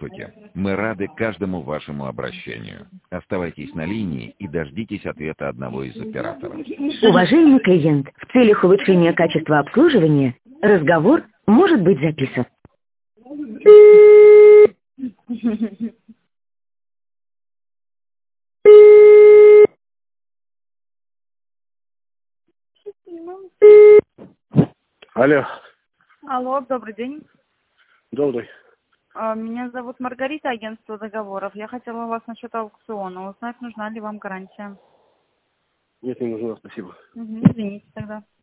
Здравствуйте. Мы рады каждому вашему обращению. Оставайтесь на линии и дождитесь ответа одного из операторов. Уважаемый клиент, в целях улучшения качества обслуживания разговор может быть записан. Алло. Алло, добрый день. Добрый. Меня зовут Маргарита, агентство договоров. Я хотела у вас насчет аукциона узнать, нужна ли вам гарантия. Нет, не нужна, спасибо. Извините тогда.